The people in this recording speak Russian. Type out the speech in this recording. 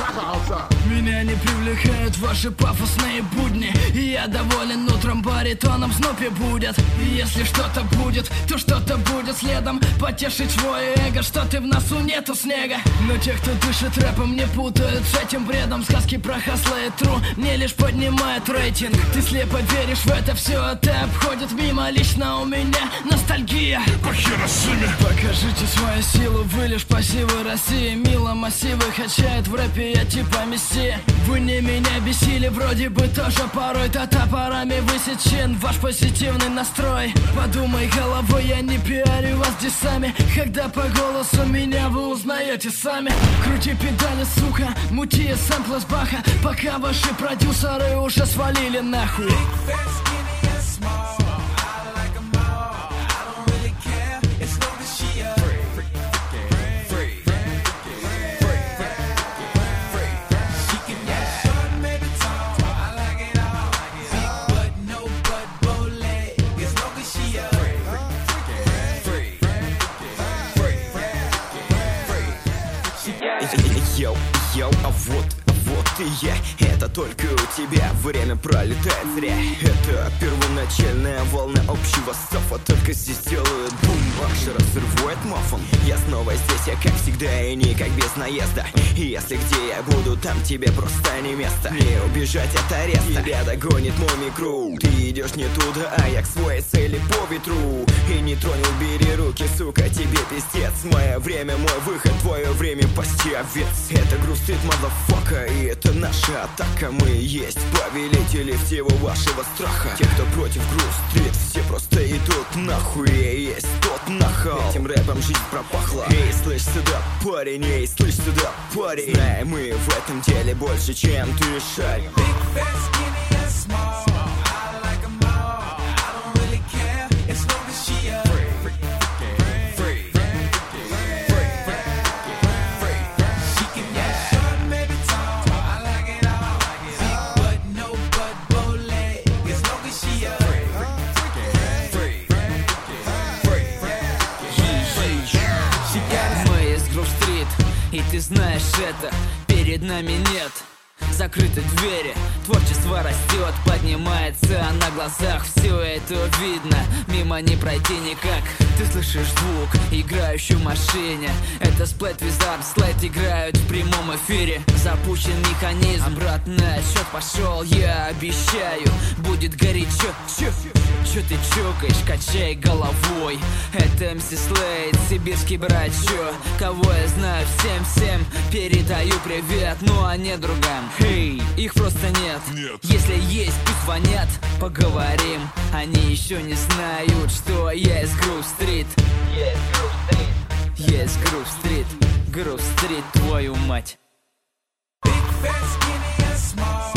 Меня не привлекают ваши пафосные будни, и я доволен утром баритоном в Снупе будет. И если что-то будет, то что-то будет следом. Потешить свое эго, что ты в носу нету снега. Но те, кто дышит рэпом, не путают с этим бредом. Сказки про хасла и тру мне лишь поднимают рейтинг. Ты слепо веришь в это все, а ты обходит мимо. Лично у меня ностальгия по Хиросиме. Покажите свою силу, вы лишь пассивы России. Мило массивы качает в рэпе, я типа мессия. Вы не меня бесили, вроде бы тоже порой. То топорами высечен ваш позитивный настрой. Подумай головой, я не пиарю вас дисами. Когда по голосу меня вы узнаете сами. Крути педали, сука, мути сэмплы с Баха, пока ваши продюсеры уже свалили нахуй. Йоу, а вот и я. Это только у тебя время пролетает зря. Это первоначальная волна общего софа. Только здесь делают бум, аж разрывает мафон. Я снова здесь, я как всегда и никак без наезда. И если где я буду, там тебе просто не место. Не убежать от ареста, тебя догонит мой микро. Ты идешь не туда, а я к своей цели по ветру. И не тронь, убери руки, сука, тебе пиздец. Мое время, мой выход, твое время пасти овец. Это грустит, мазафака, и это наша атака. Мы есть повелители всего вашего страха. Те, кто против Грув-стрит, все просто идут нахуй. Я есть тот нахал, этим рэпом жизнь пропахла. Эй, слышь сюда, парень, эй, слышь сюда, парень. Знаем мы в этом деле больше, чем ты шаришь. И ты знаешь это, перед нами нет закрытой двери. Творчество растет, поднимается на глазах. Все это видно, мимо не пройти никак. Ты слышишь звук, играющий в машине. Это Splat Wizard, Slate играют в прямом эфире. Запущен механизм, обратный отсчет пошел. Я обещаю, будет горячо. Чё ты чокаешь, качай головой. Это MC Slate, сибирский брачо. Кого я знаю, всем передаю привет. Ну а не другам, эй, их просто нет. Если есть, пусть звонят, поговорим. Они еще не знают, что я из Грув-стрит. Я из Грув-стрит, Грув-стрит, твою мать. Big, fat, skinny and small.